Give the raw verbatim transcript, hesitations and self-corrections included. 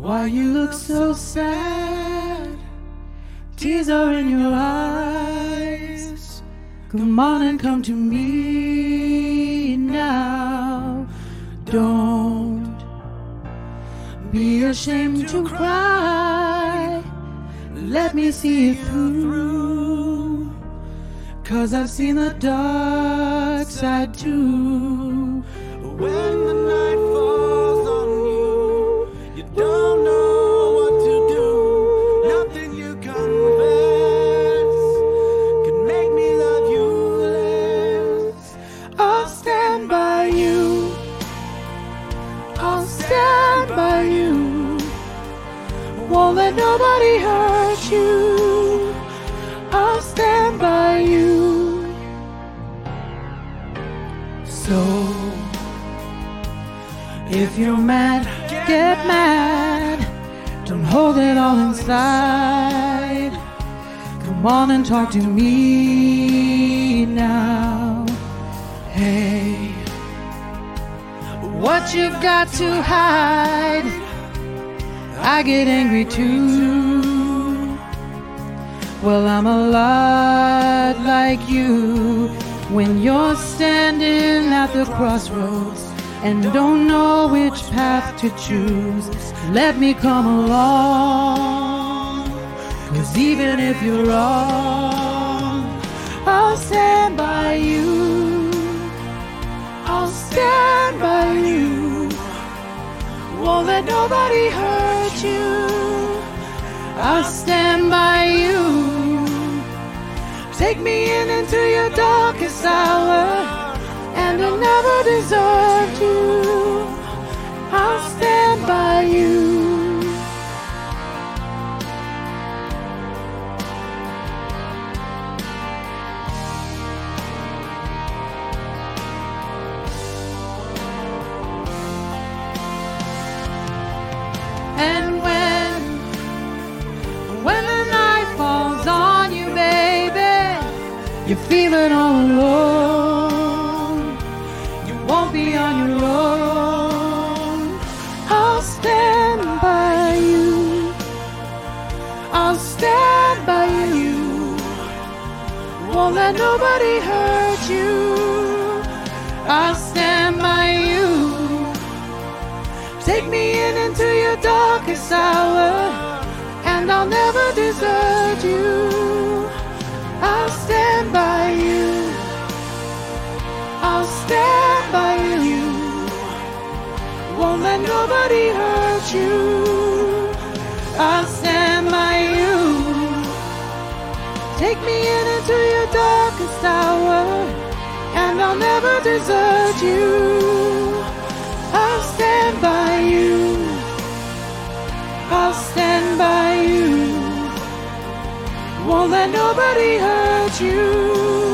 Why you look so sad? Tears are in your eyes. Come on and come to me now. Don't be ashamed to cry. Let me see it through, 'cause I've seen the dark side too. When the night falls on you, you don't know what to do. Nothing you confess can make me love you less. I'll stand by you. I'll stand by you. Won't let nobody hurt you. I'll stand by you. So if you're mad, get mad. Don't hold it all inside. Come on and talk to me now. Hey, what you got to hide? I get angry too. Well, I'm a lot like you. When you're standing at the crossroads and don't know which path to choose, let me come along. 'Cause even if you're wrong, I'll stand by you. I'll stand by you. Won't let nobody hurt you. I'll stand by you. Take me in into your darkest hour, and I'll never desert you. I'll stand by you. And when, when the night falls on you, baby, you're feeling all alone. You won't be on your own. I'll stand by you. I'll stand by you. Won't let nobody hurt you. I'll stand by you. Take me in into your darkest hour, and I'll never desert you. I'll stand by you. I'll stand by you. Won't let nobody hurt you. I'll stand by you. Take me in into your darkest hour, and I'll never desert you. I'll stand by you. I'll stand by you. Won't let nobody hurt you.